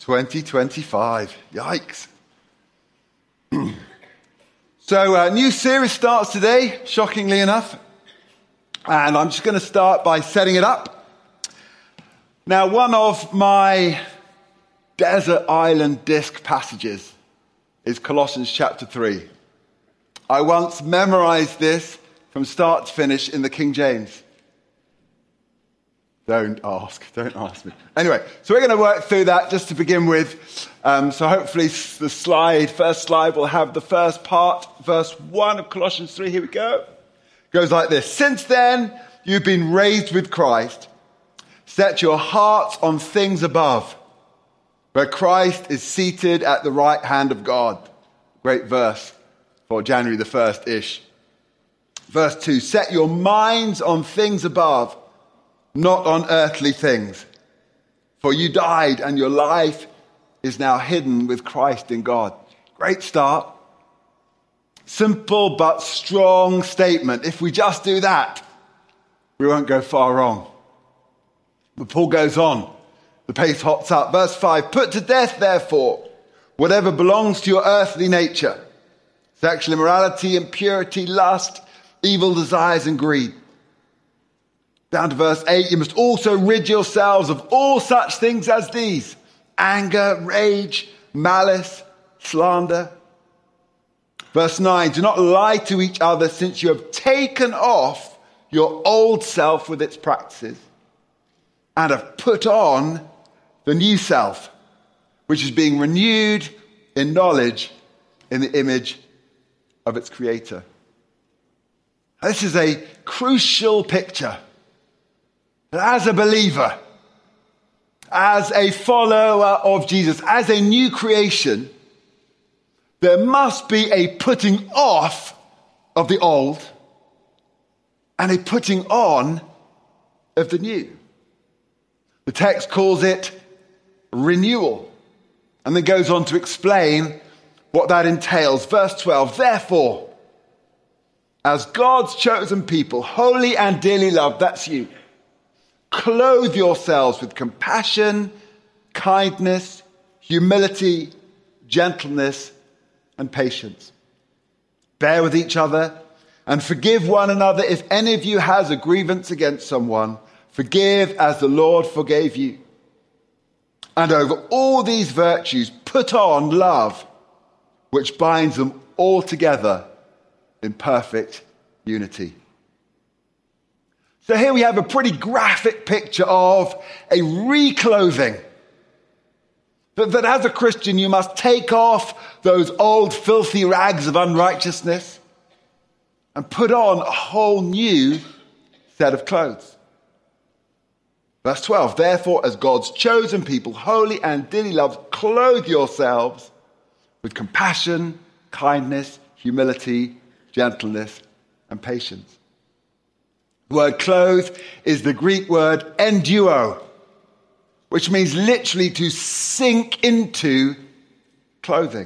2025. Yikes. So a new series starts today, shockingly enough. And I'm just going to start by setting it up. Now, one of my desert island disc passages is Colossians chapter 3. I once memorized this from start to finish in the King James. Don't ask me. Anyway, so we're going to work through that just to begin with. So hopefully the first slide will have the first part, verse 1 of Colossians 3. Here we go. It goes like this. Since then, you've been raised with Christ. Set your hearts on things above, where Christ is seated at the right hand of God. Great verse for January the 1st-ish. Verse 2, set your minds on things above, not on earthly things. For you died, and your life is now hidden with Christ in God. Great start. Simple but strong statement. If we just do that, we won't go far wrong. But Paul goes on. The pace hops up. Verse 5, put to death, therefore, whatever belongs to your earthly nature. Sexual immorality, impurity, lust, evil desires, and greed. Down to verse 8, you must also rid yourselves of all such things as these: anger, rage, malice, slander. Verse 9, do not lie to each other, since you have taken off your old self with its practices and have put on the new self, which is being renewed in knowledge in the image of its creator. This is a crucial picture. As a believer, as a follower of Jesus, as a new creation, there must be a putting off of the old and a putting on of the new. The text calls it renewal and then goes on to explain what that entails. Verse 12, therefore, as God's chosen people, holy and dearly loved, that's you, clothe yourselves with compassion, kindness, humility, gentleness, and patience. Bear with each other and forgive one another. If any of you has a grievance against someone, forgive as the Lord forgave you. And over all these virtues, put on love, which binds them all together in perfect unity. So here we have a pretty graphic picture of a reclothing. That as a Christian, you must take off those old filthy rags of unrighteousness and put on a whole new set of clothes. Verse 12, therefore, as God's chosen people, holy and dearly loved, clothe yourselves with compassion, kindness, humility, gentleness, and patience. The word clothe is the Greek word enduo, which means literally to sink into clothing.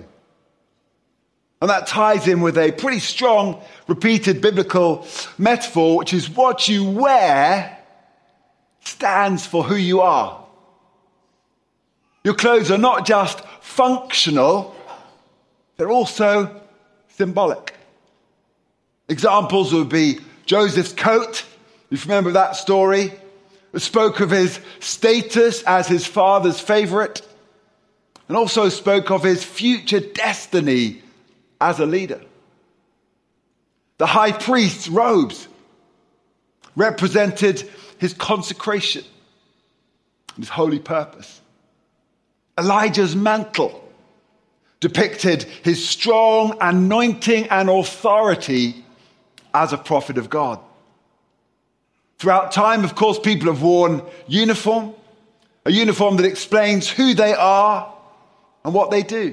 And that ties in with a pretty strong repeated biblical metaphor, which is what you wear stands for who you are. Your clothes are not just functional, they're also symbolic. Examples would be Joseph's coat. If you remember that story, it spoke of his status as his father's favorite and also spoke of his future destiny as a leader. The high priest's robes represented his consecration and his holy purpose. Elijah's mantle depicted his strong anointing and authority as a prophet of God. Throughout time, of course, people have worn uniform, a uniform that explains who they are and what they do.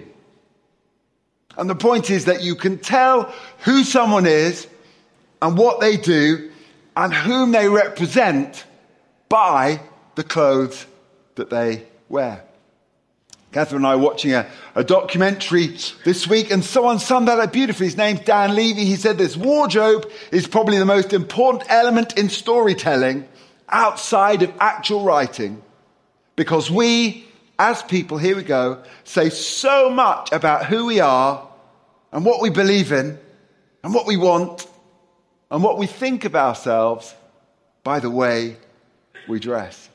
And the point is that you can tell who someone is and what they do and whom they represent by the clothes that they wear. Catherine and I were watching a documentary this week, and someone summed that up beautifully. His name's Dan Levy. He said this: wardrobe is probably the most important element in storytelling outside of actual writing, because we as people, here we go, say so much about who we are and what we believe in and what we want and what we think of ourselves by the way we dress.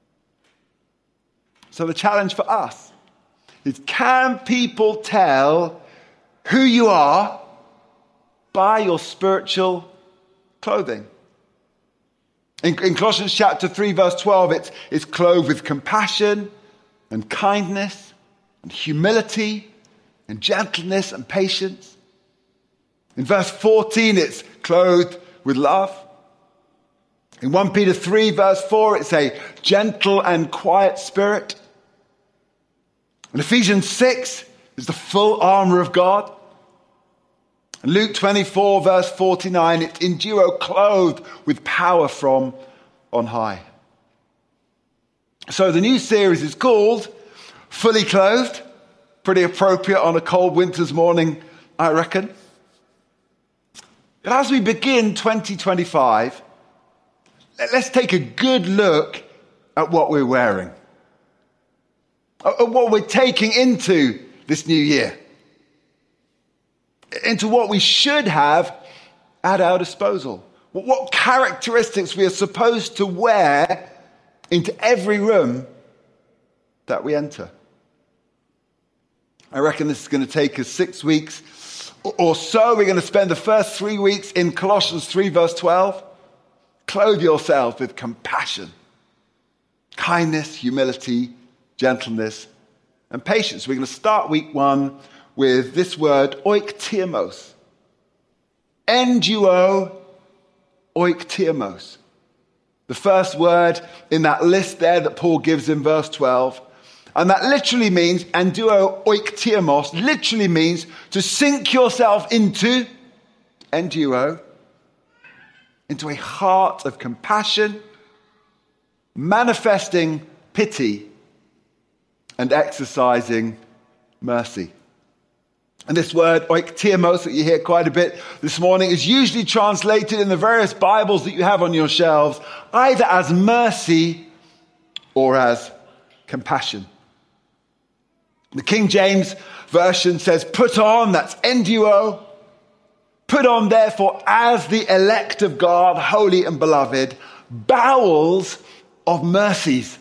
So the challenge for us is, can people tell who you are by your spiritual clothing? In Colossians chapter 3, verse 12, it's clothed with compassion and kindness and humility and gentleness and patience. In verse 14, it's clothed with love. In 1 Peter 3, verse 4, it's a gentle and quiet spirit. In Ephesians 6, is the full armor of God. In Luke 24, verse 49, it's enduo, clothed with power from on high. So the new series is called Fully Clothed. Pretty appropriate on a cold winter's morning, I reckon. But as we begin 2025, let's take a good look at what we're wearing, at what we're taking into this new year, into what we should have at our disposal, what characteristics we are supposed to wear into every room that we enter. I reckon this is going to take us 6 weeks or so. We're going to spend the first 3 weeks in Colossians 3, verse 12. Clothe yourself with compassion, kindness, humility, gentleness, and patience. We're going to start week 1 with this word, oiktiermos. Enduo oiktiermos. The first word in that list there that Paul gives in verse 12. And that literally means, enduo oiktiermos, literally means to sink yourself into, enduo, into a heart of compassion, manifesting pity, and exercising mercy. And this word, oiktiermos, that you hear quite a bit this morning, is usually translated in the various Bibles that you have on your shelves, either as mercy or as compassion. The King James Version says, put on, that's enduo. Put on, therefore, as the elect of God, holy and beloved, bowels of mercies.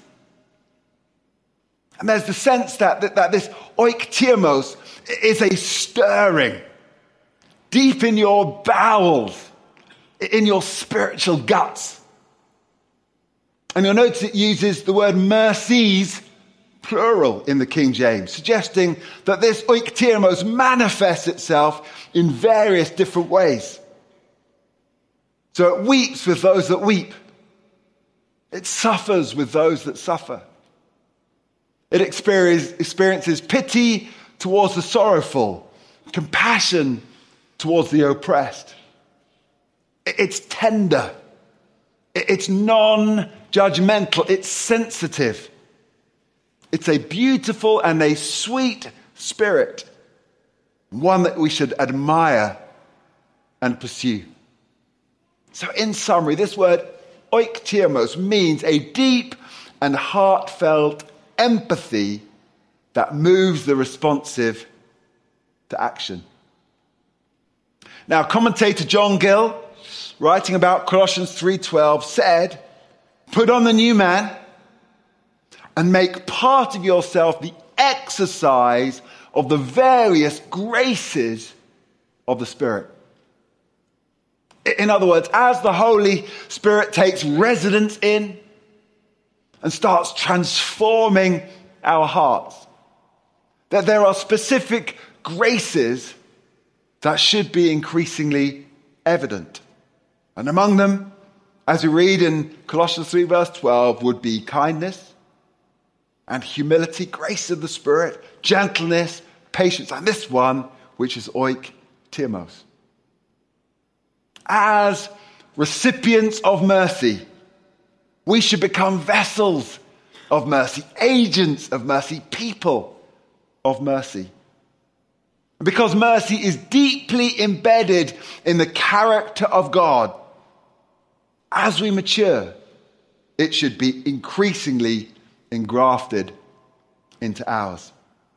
And there's the sense that this oiktiermos is a stirring deep in your bowels, in your spiritual guts. And you'll notice it uses the word mercies, plural, in the King James, suggesting that this oiktiermos manifests itself in various different ways. So it weeps with those that weep. It suffers with those that suffer. It experiences pity towards the sorrowful, compassion towards the oppressed. It's tender. It's non-judgmental. It's sensitive. It's a beautiful and a sweet spirit, one that we should admire and pursue. So in summary, this word oiktiermos means a deep and heartfelt empathy that moves the responsive to action. Now, commentator John Gill, writing about Colossians 3:12, said, put on the new man and make part of yourself the exercise of the various graces of the Spirit. In other words, as the Holy Spirit takes residence in and starts transforming our hearts, that there are specific graces that should be increasingly evident. And among them, as we read in Colossians 3 verse 12, would be kindness and humility, grace of the Spirit, gentleness, patience, and this one, which is oiktiermos. As recipients of mercy, we should become vessels of mercy, agents of mercy, people of mercy. Because mercy is deeply embedded in the character of God, as we mature, it should be increasingly engrafted into ours.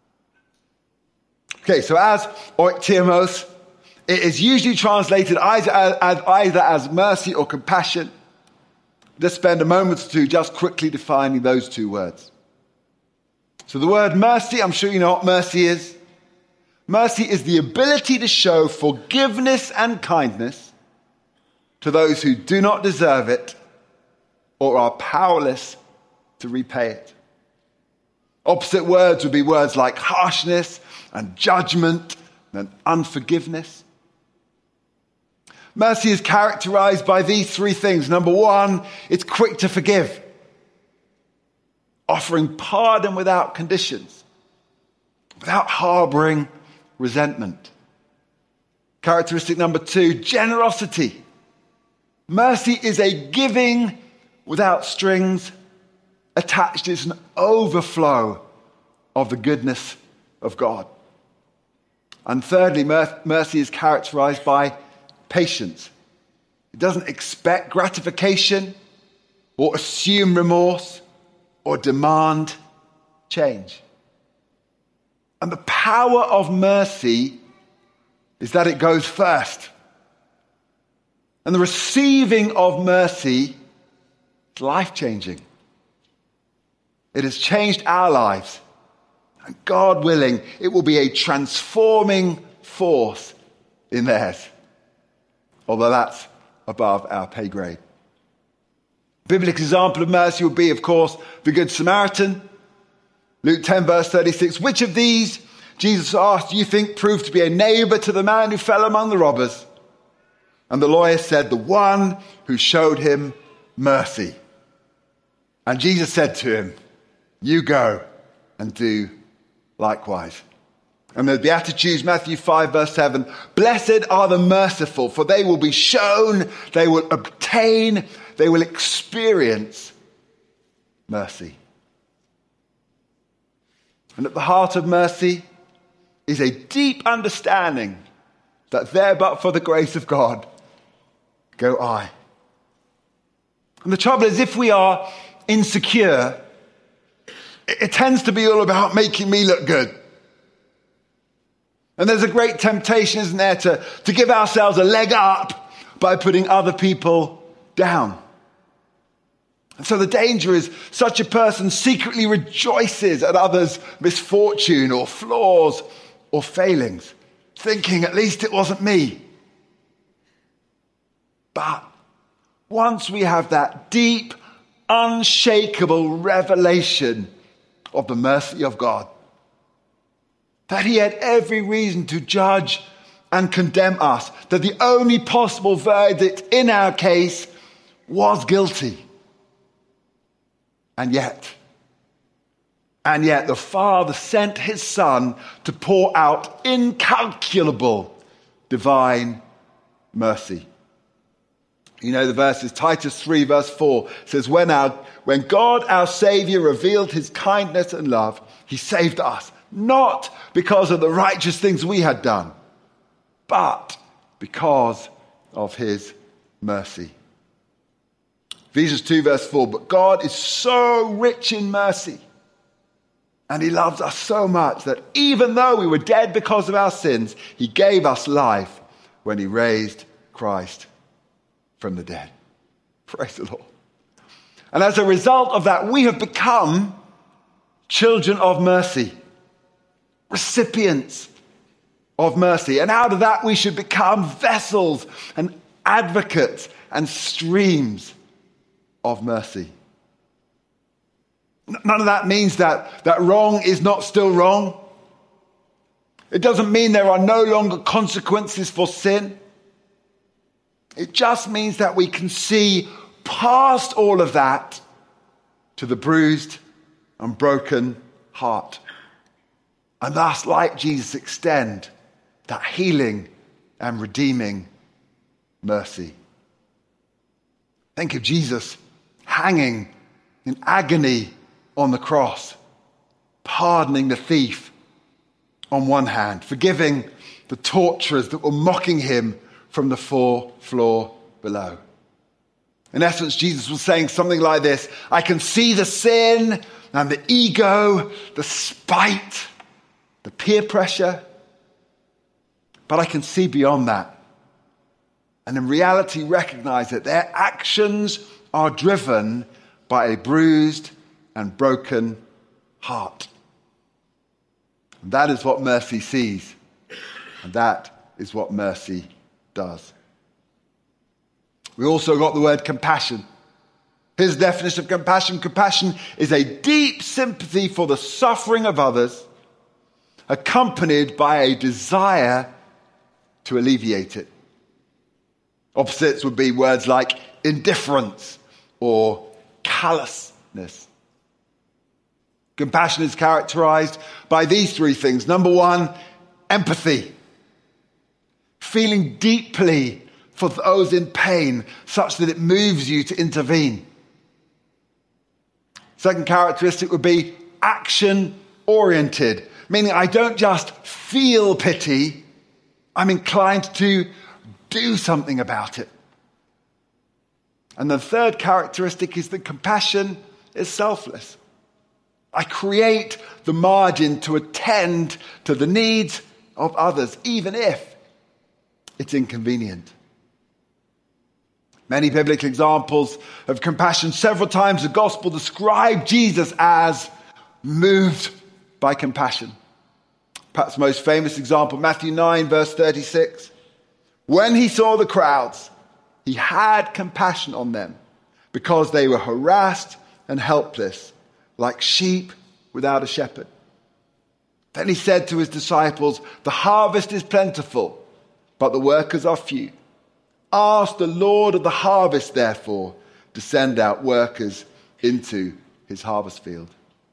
Okay, so as oiktiamos, it is usually translated either as mercy or compassion. Let's spend a moment or two just quickly defining those two words. So the word mercy, I'm sure you know what mercy is. Mercy is the ability to show forgiveness and kindness to those who do not deserve it or are powerless to repay it. Opposite words would be words like harshness and judgment and unforgiveness. Mercy is characterized by these three things. Number one, it's quick to forgive, offering pardon without conditions, without harboring resentment. Characteristic number two, generosity. Mercy is a giving without strings attached. It's an overflow of the goodness of God. And thirdly, mercy is characterized by patience. It doesn't expect gratification or assume remorse or demand change. And the power of mercy is that it goes first. And the receiving of mercy is life-changing. It has changed our lives. And God willing, it will be a transforming force in theirs. Although that's above our pay grade. Biblical example of mercy would be, of course, the Good Samaritan. Luke 10, verse 36. Which of these, Jesus asked, do you think proved to be a neighbor to the man who fell among the robbers? And the lawyer said, the one who showed him mercy. And Jesus said to him, you go and do likewise. And the Beatitudes, Matthew 5, verse 7. Blessed are the merciful, for they will be shown, they will obtain, they will experience mercy. And at the heart of mercy is a deep understanding that there but for the grace of God go I. And the trouble is, if we are insecure, it tends to be all about making me look good. And there's a great temptation, isn't there, to give ourselves a leg up by putting other people down. And so the danger is such a person secretly rejoices at others' misfortune or flaws or failings, thinking at least it wasn't me. But once we have that deep, unshakable revelation of the mercy of God, that he had every reason to judge and condemn us, that the only possible verdict in our case was guilty. And yet the Father sent his Son to pour out incalculable divine mercy. You know the verses, Titus 3 verse 4 says, when God our Savior revealed his kindness and love, he saved us. Not because of the righteous things we had done, but because of his mercy. Ephesians 2 verse 4, but God is so rich in mercy, and he loves us so much that even though we were dead because of our sins, he gave us life when he raised Christ from the dead. Praise the Lord. And as a result of that, we have become children of mercy. Recipients of mercy. And out of that we should become vessels and advocates and streams of mercy. None of that means that wrong is not still wrong. It doesn't mean there are no longer consequences for sin. It just means that we can see past all of that to the bruised and broken heart. And thus, like Jesus, extend that healing and redeeming mercy. Think of Jesus hanging in agony on the cross, pardoning the thief on one hand, forgiving the torturers that were mocking him from the fourth floor below. In essence, Jesus was saying something like this: I can see the sin and the ego, the spite, the peer pressure. But I can see beyond that. And in reality, recognize that their actions are driven by a bruised and broken heart. And that is what mercy sees. And that is what mercy does. We also got the word compassion. His definition of compassion. Compassion is a deep sympathy for the suffering of others, accompanied by a desire to alleviate it. Opposites would be words like indifference or callousness. Compassion is characterized by these three things. Number one, empathy. Feeling deeply for those in pain such that it moves you to intervene. Second characteristic would be action-oriented, meaning I don't just feel pity, I'm inclined to do something about it. And the third characteristic is that compassion is selfless. I create the margin to attend to the needs of others, even if it's inconvenient. Many biblical examples of compassion. Several times the gospel described Jesus as moved by compassion. Perhaps the most famous example, Matthew 9, verse 36. When he saw the crowds, he had compassion on them because they were harassed and helpless, like sheep without a shepherd. Then he said to his disciples, the harvest is plentiful, but the workers are few. Ask the Lord of the harvest, therefore, to send out workers into his harvest field.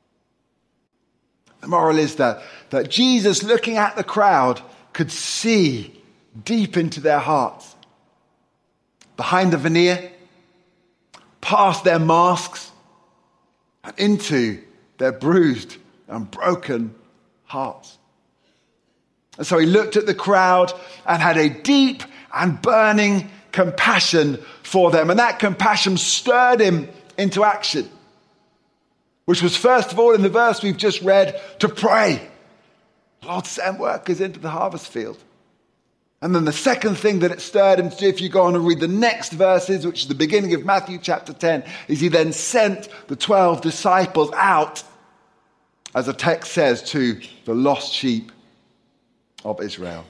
The moral is that Jesus, looking at the crowd, could see deep into their hearts, behind the veneer, past their masks, and into their bruised and broken hearts. And so he looked at the crowd and had a deep and burning compassion for them. And that compassion stirred him into action, which was first of all in the verse we've just read, to pray. Lord, send workers into the harvest field. And then the second thing that it stirred him to do, if you go on and read the next verses, which is the beginning of Matthew chapter 10, is he then sent the 12 disciples out, as the text says, to the lost sheep of Israel.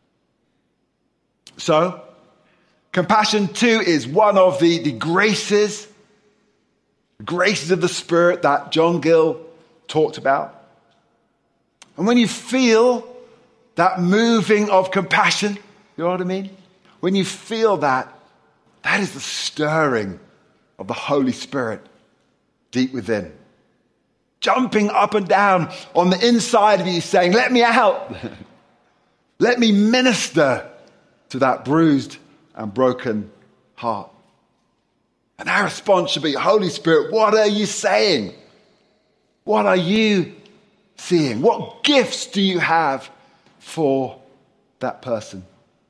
So, compassion too is one of the graces of the Spirit that John Gill talked about. And when you feel that moving of compassion, you know what I mean? When you feel that, that is the stirring of the Holy Spirit deep within. Jumping up and down on the inside of you saying, let me out. Let me minister to that bruised and broken heart. And our response should be, Holy Spirit, what are you saying? What are you seeing? What gifts do you have for that person?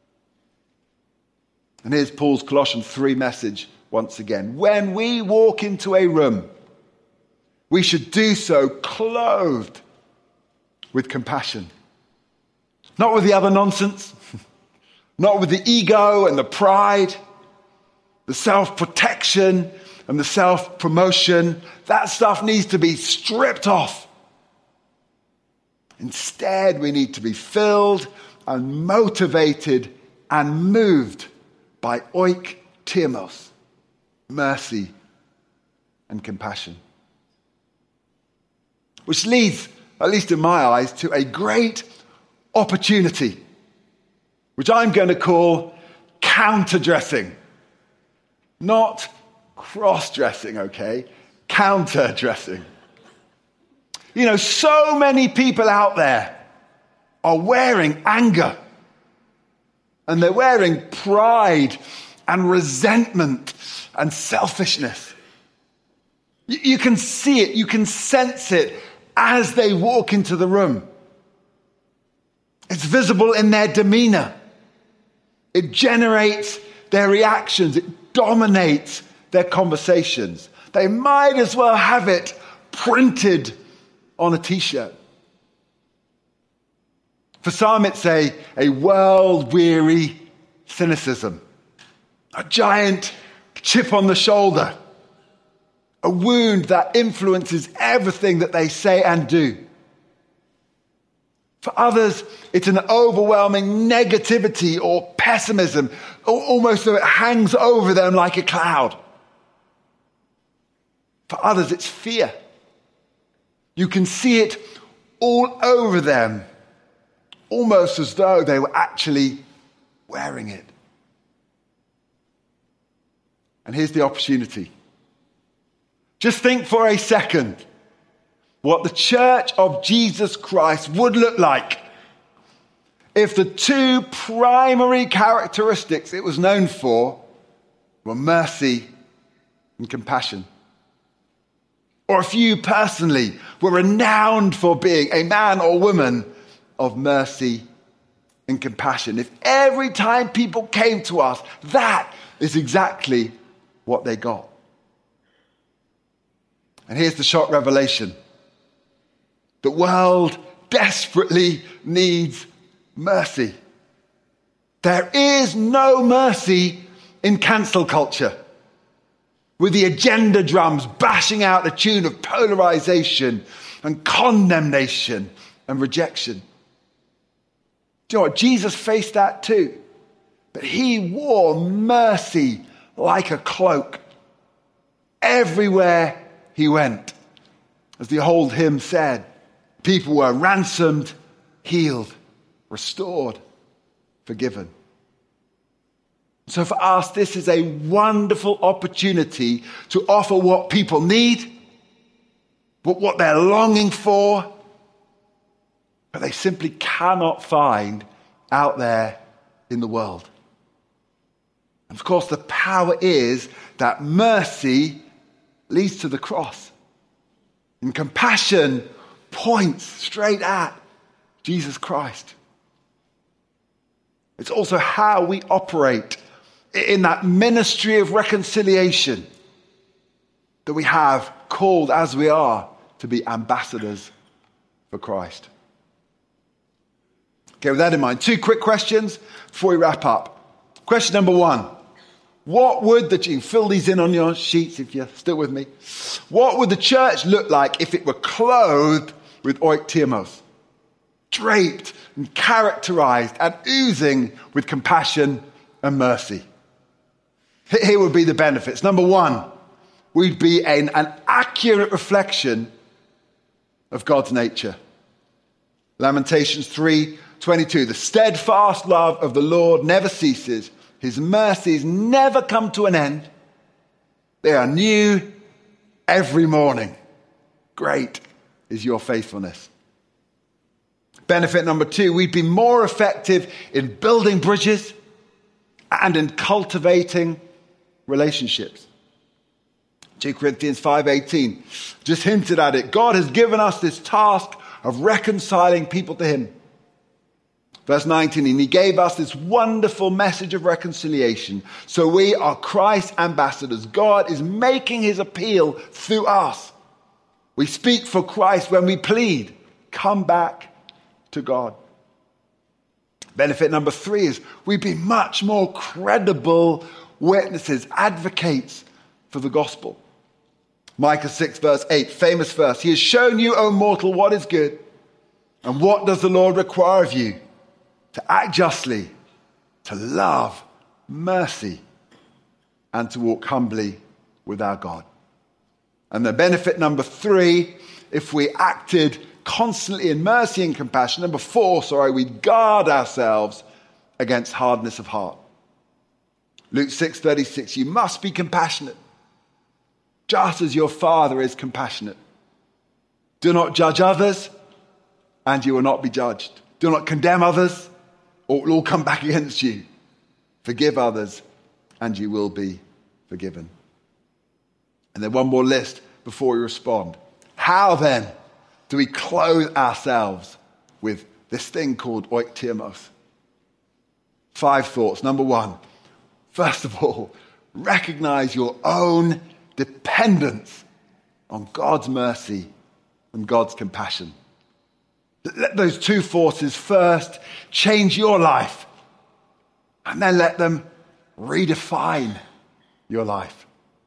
And here's Paul's Colossians 3 message once again. When we walk into a room, we should do so clothed with compassion. Not with the other nonsense, not with the ego and the pride, the self-protection and the self-promotion. That stuff needs to be stripped off. Instead, we need to be filled and motivated and moved by oiktimos, mercy and compassion. Which leads, at least in my eyes, to a great opportunity, which I'm going to call counter-dressing. Not cross-dressing, okay? Counter-dressing. You know, so many people out there are wearing anger. And they're wearing pride and resentment and selfishness. You can see it, you can sense it as they walk into the room. It's visible in their demeanor. It generates their reactions. It dominates their conversations. They might as well have it printed on a t-shirt. For some, it's a world-weary cynicism, a giant chip on the shoulder, a wound that influences everything that they say and do. For others, it's an overwhelming negativity or pessimism, almost so it hangs over them like a cloud. For others, it's fear. You can see it all over them, almost as though they were actually wearing it. And here's the opportunity. Just think for a second what the Church of Jesus Christ would look like if the two primary characteristics it was known for were mercy and compassion. Or if you personally were renowned for being a man or woman of mercy and compassion. If every time people came to us, that is exactly what they got. And here's the shock revelation. The world desperately needs mercy. There is no mercy in cancel culture, with the agenda drums bashing out a tune of polarization and condemnation and rejection. Do you know what? Jesus faced that too. But he wore mercy like a cloak everywhere he went. As the old hymn said, people were ransomed, healed, restored, forgiven. So for us, this is a wonderful opportunity to offer what people need, but what they're longing for, but they simply cannot find out there in the world. And of course, the power is that mercy leads to the cross. And compassion points straight at Jesus Christ. It's also how we operate in that ministry of reconciliation that we have called as we are to be ambassadors for Christ. Okay, with that in mind, 2 quick questions before we wrap up. Question number 1. What would you can fill these in on your sheets if you're still with me. What would the church look like if it were clothed with oiktymos, draped and characterized and oozing with compassion and mercy? Here would be the benefits. Number 1, we'd be an accurate reflection of God's nature. Lamentations 3:22. The steadfast love of the Lord never ceases. His mercies never come to an end. They are new every morning. Great is your faithfulness. Benefit number 2, we'd be more effective in building bridges and in cultivating relationships. 2 Corinthians 5:18 just hinted at it. God has given us this task of reconciling people to him. Verse 19, and he gave us this wonderful message of reconciliation. So we are Christ's ambassadors. God is making his appeal through us. We speak for Christ when we plead, come back to God. Benefit number 3 is we'd be much more credible witnesses, advocates for the gospel. Micah 6 verse 8, famous verse. He has shown you, O mortal, what is good. And what does the Lord require of you? To act justly, to love mercy, and to walk humbly with our God. And the benefit number 3, if we acted constantly in mercy and compassion. Number 4, we guard ourselves against hardness of heart. Luke 6:36, you must be compassionate, just as your Father is compassionate. Do not judge others, and you will not be judged. Do not condemn others, or it will all come back against you. Forgive others, and you will be forgiven. And then one more list before we respond. How then do we clothe ourselves with this thing called oiktymos? 5 thoughts. Number 1, first of all, recognize your own dependence on God's mercy and God's compassion. Let those two forces first change your life, and then let them redefine your life.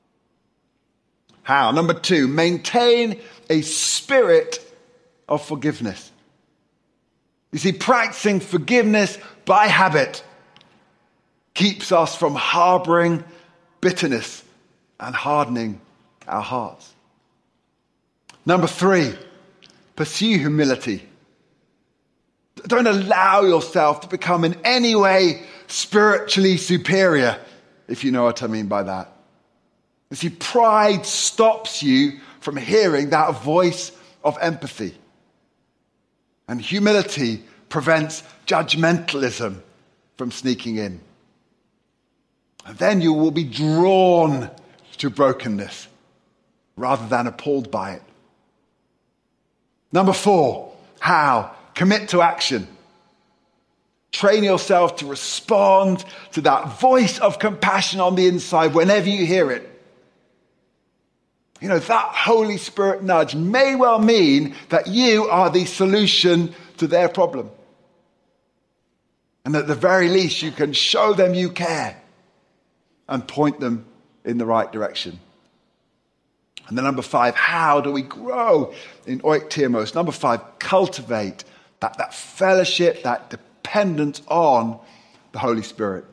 How? Number 2, maintain a spirit of forgiveness. You see, practicing forgiveness by habit keeps us from harboring bitterness and hardening our hearts. Number 3, pursue humility. Don't allow yourself to become in any way spiritually superior, if you know what I mean by that. You see, pride stops you from hearing that voice of empathy. And humility prevents judgmentalism from sneaking in. And then you will be drawn to brokenness rather than appalled by it. Number 4, how? Commit to action. Train yourself to respond to that voice of compassion on the inside whenever you hear it. You know, that Holy Spirit nudge may well mean that you are the solution to their problem. And at the very least, you can show them you care and point them in the right direction. And then number 5, how do we grow in oiktiamos? Number 5, cultivate that fellowship, that dependence on the Holy Spirit.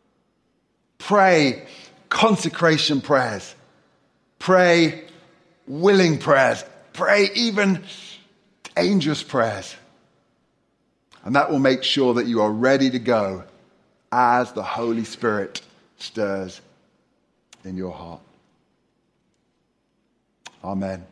Pray consecration prayers. Pray willing prayers. Pray even dangerous prayers. And that will make sure that you are ready to go as the Holy Spirit stirs in your heart. Amen.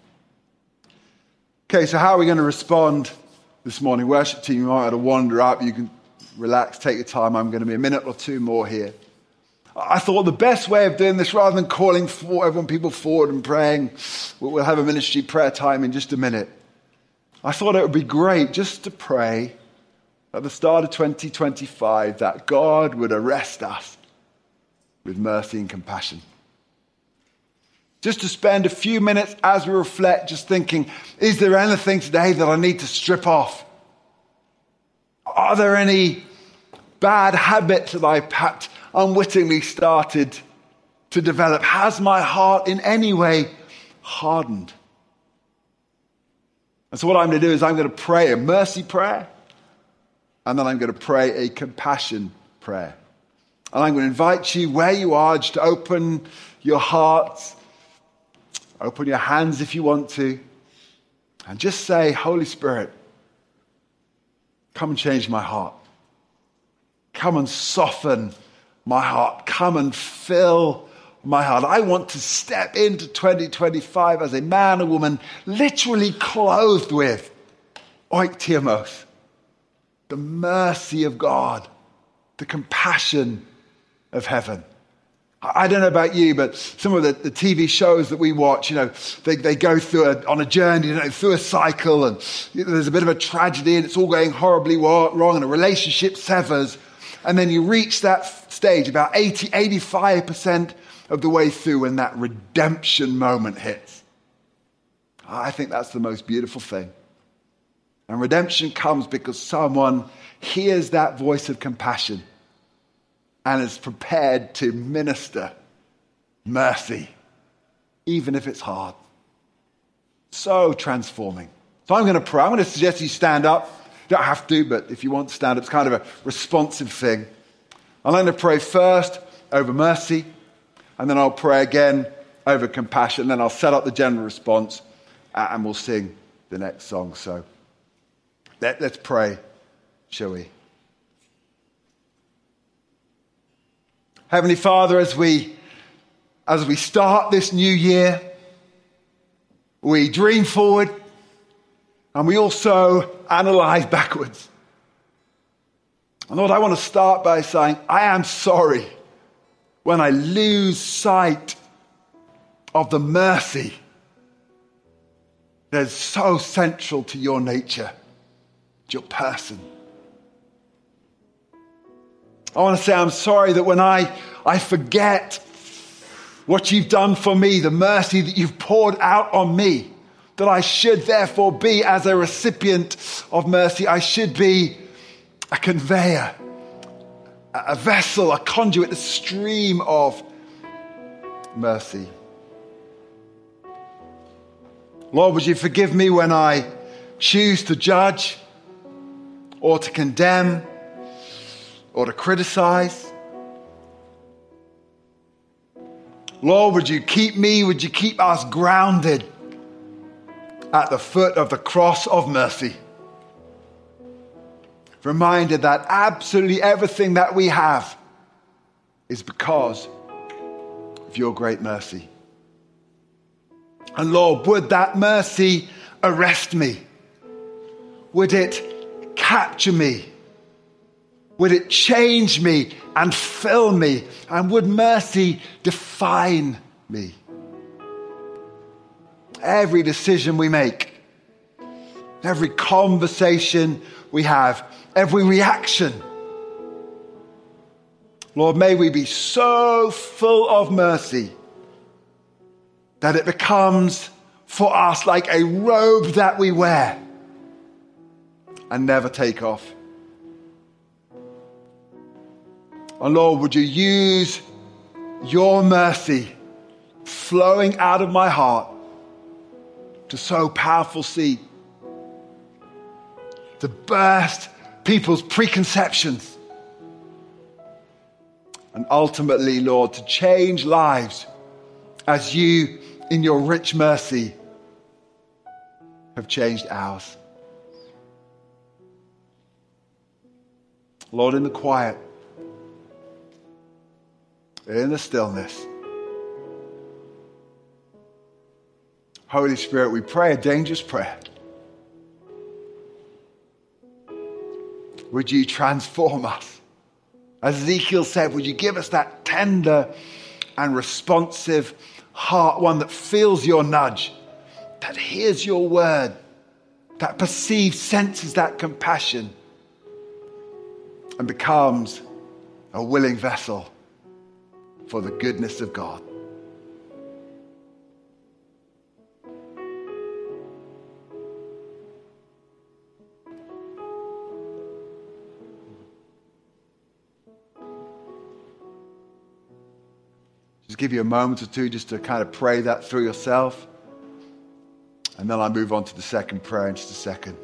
Okay, so how are we going to respond this morning? Worship team, you might have to wander up. You can relax, take your time. I'm going to be a minute or two more here. I thought the best way of doing this, rather than calling for everyone, people forward and praying, we'll have a ministry prayer time in just a minute. I thought it would be great just to pray at the start of 2025 that God would arrest us with mercy and compassion. Just to spend a few minutes as we reflect, just thinking, is there anything today that I need to strip off? Are there any bad habits that I perhaps unwittingly started to develop? Has my heart in any way hardened? And so what I'm going to do is I'm going to pray a mercy prayer, and then I'm going to pray a compassion prayer. And I'm going to invite you where you are just to open your hearts, open your hands if you want to, and just say, Holy Spirit, come and change my heart. Come and soften my heart. Come and fill my heart. I want to step into 2025 as a man or woman literally clothed with oiktiamos, the mercy of God, the compassion of heaven. I don't know about you, but some of the TV shows that we watch, they go through on a journey, through a cycle, and there's a bit of a tragedy, and it's all going horribly wrong, and a relationship severs. And then you reach that stage about 85% of the way through when that redemption moment hits. I think that's the most beautiful thing. And redemption comes because someone hears that voice of compassion and is prepared to minister mercy, even if it's hard. So transforming. So I'm going to pray. I'm going to suggest you stand up. You don't have to, but if you want to stand up, it's kind of a responsive thing. I'm going to pray first over mercy, and then I'll pray again over compassion, and then I'll set up the general response, and we'll sing the next song. So let's pray, shall we? Heavenly Father, as we start this new year, we dream forward and we also analyze backwards. And Lord, I want to start by saying, I am sorry when I lose sight of the mercy that is so central to your nature, to your person. I want to say I'm sorry that when I forget what you've done for me, the mercy that you've poured out on me, that I should therefore be, as a recipient of mercy, I should be a conveyor, a vessel, a conduit, a stream of mercy. Lord, would you forgive me when I choose to judge or to condemn or to criticize? Lord, would you keep us grounded at the foot of the cross of mercy? Reminded that absolutely everything that we have is because of your great mercy. And Lord, would that mercy arrest me? Would it capture me? Would it change me and fill me? And would mercy define me? Every decision we make, every conversation we have, every reaction, Lord, may we be so full of mercy that it becomes for us like a robe that we wear and never take off. And Lord, would you use your mercy flowing out of my heart to sow powerful seed, to burst people's preconceptions, and ultimately, Lord, to change lives as you, in your rich mercy, have changed ours. Lord, in the quiet, in the stillness, Holy Spirit, we pray a dangerous prayer. Would you transform us? As Ezekiel said, would you give us that tender and responsive heart, one that feels your nudge, that hears your word, that perceives, senses that compassion, and becomes a willing vessel for the goodness of God. Just give you a moment or two just to kind of pray that through yourself. And then I'll move on to the second prayer in just a second.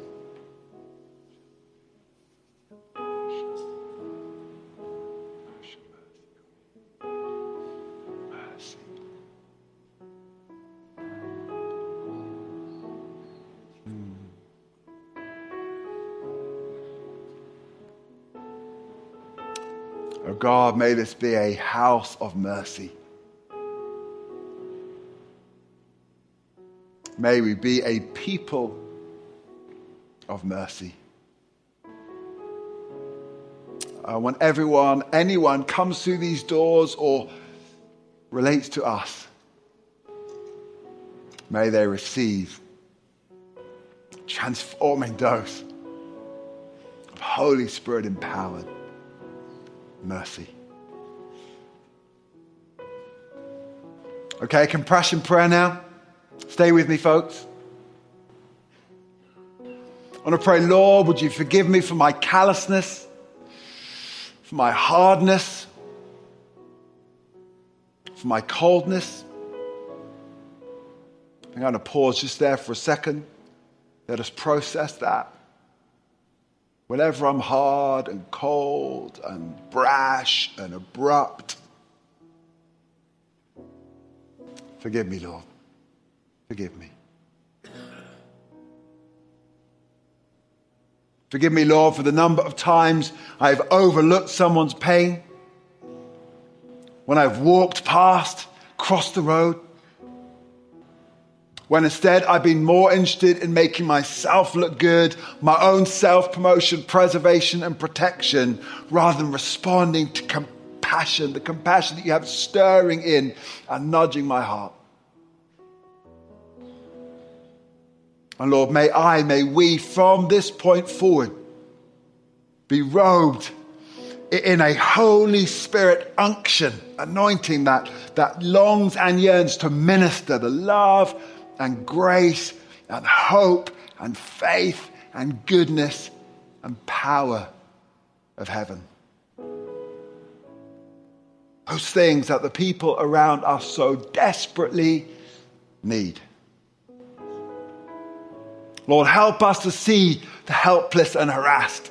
Oh God, may this be a house of mercy. May we be a people of mercy. When anyone comes through these doors or relates to us, may they receive transforming dose of Holy Spirit empowered mercy. Okay, compassion prayer now. Stay with me, folks. I want to pray, Lord, would you forgive me for my callousness, for my hardness, for my coldness. I'm going to pause just there for a second. Let us process that. Whenever I'm hard and cold and brash and abrupt, forgive me, Lord. Forgive me. Forgive me, Lord, for the number of times I've overlooked someone's pain, when I've walked past, crossed the road, when instead I've been more interested in making myself look good, my own self-promotion, preservation, and protection, rather than responding to compassion, the compassion that you have stirring in and nudging my heart. And Lord, may we from this point forward be robed in a Holy Spirit unction, anointing that longs and yearns to minister the love and grace and hope and faith and goodness and power of heaven. Those things that the people around us so desperately need. Lord, help us to see the helpless and harassed.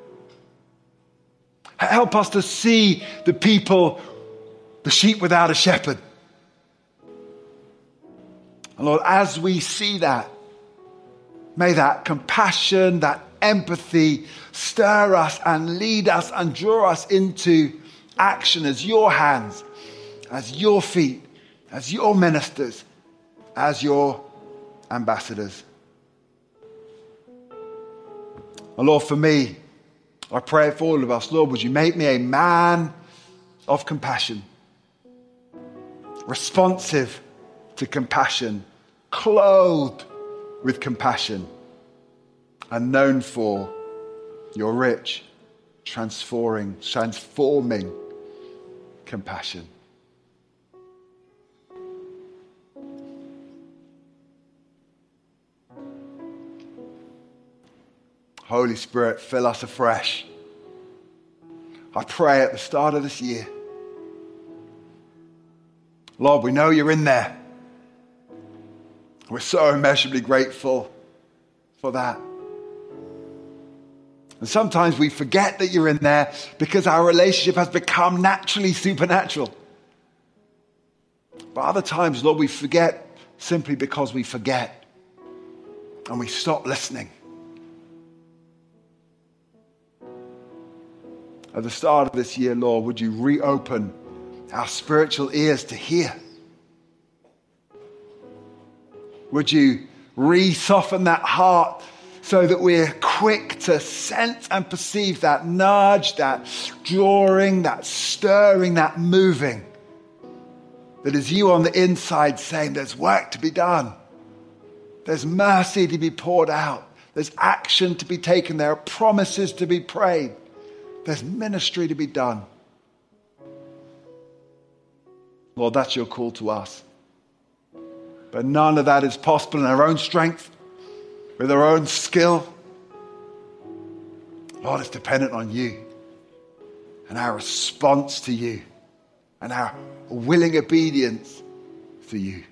Help us to see the people, the sheep without a shepherd. And Lord, as we see that, may that compassion, that empathy stir us and lead us and draw us into action as your hands, as your feet, as your ministers, as your ambassadors. And Lord, for me, I pray for all of us, Lord, would you make me a man of compassion, responsive to compassion, clothed with compassion, and known for your rich, transforming compassion. Holy Spirit, fill us afresh. I pray at the start of this year, Lord, we know you're in there. We're so immeasurably grateful for that. And sometimes we forget that you're in there because our relationship has become naturally supernatural. But other times, Lord, we forget simply because we forget and we stop listening. At the start of this year, Lord, would you reopen our spiritual ears to hear? Would you re-soften that heart so that we're quick to sense and perceive that nudge, that drawing, that stirring, that moving? That is you on the inside saying there's work to be done. There's mercy to be poured out. There's action to be taken. There are promises to be prayed. There's ministry to be done. Lord, that's your call to us. But none of that is possible in our own strength, with our own skill. Lord, it's dependent on you and our response to you and our willing obedience to you.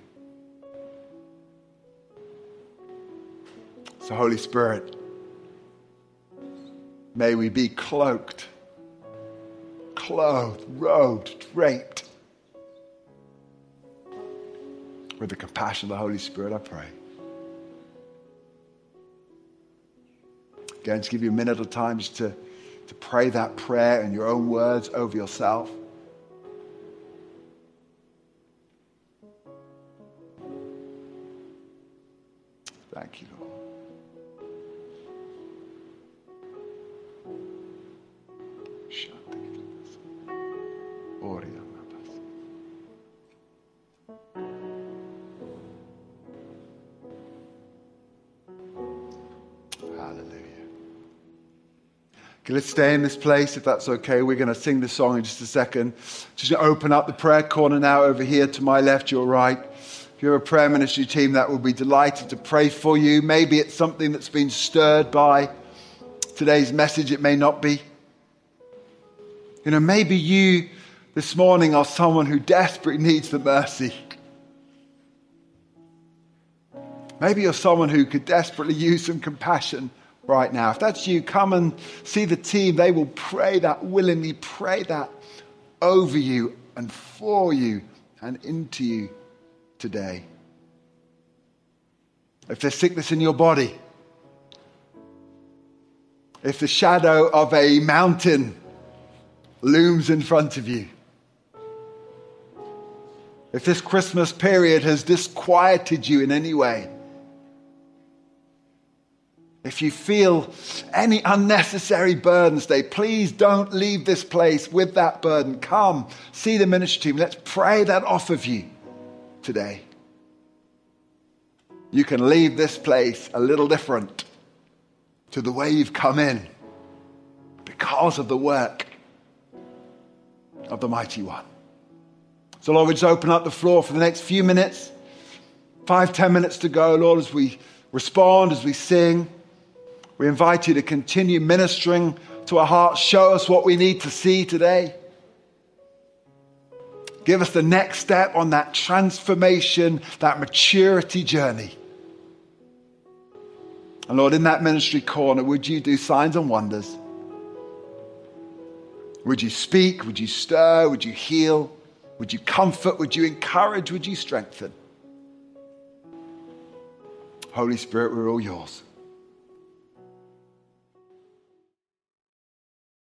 So, Holy Spirit, may we be cloaked, clothed, robed, draped with the compassion of the Holy Spirit, I pray. Again, just give you a minute of time just to pray that prayer in your own words over yourself. Thank you, Lord. Let's stay in this place if that's okay. We're going to sing this song in just a second. Just open up the prayer corner now over here to my left, your right. If you're a prayer ministry team, that will be delighted to pray for you. Maybe it's something that's been stirred by today's message. It may not be. You know, maybe you this morning are someone who desperately needs the mercy. Maybe you're someone who could desperately use some compassion right now. If that's you, come and see the team. They will pray that, willingly pray that over you and for you and into you today. If there's sickness in your body, if the shadow of a mountain looms in front of you, if this Christmas period has disquieted you in any way, if you feel any unnecessary burdens today, please don't leave this place with that burden. Come, see the ministry team. Let's pray that off of you today. You can leave this place a little different to the way you've come in because of the work of the Mighty One. So Lord, we just open up the floor for the next few minutes, 5-10 minutes to go, Lord, as we respond, as we sing. We invite you to continue ministering to our hearts. Show us what we need to see today. Give us the next step on that transformation, that maturity journey. And Lord, in that ministry corner, would you do signs and wonders? Would you speak? Would you stir? Would you heal? Would you comfort? Would you encourage? Would you strengthen? Holy Spirit, we're all yours.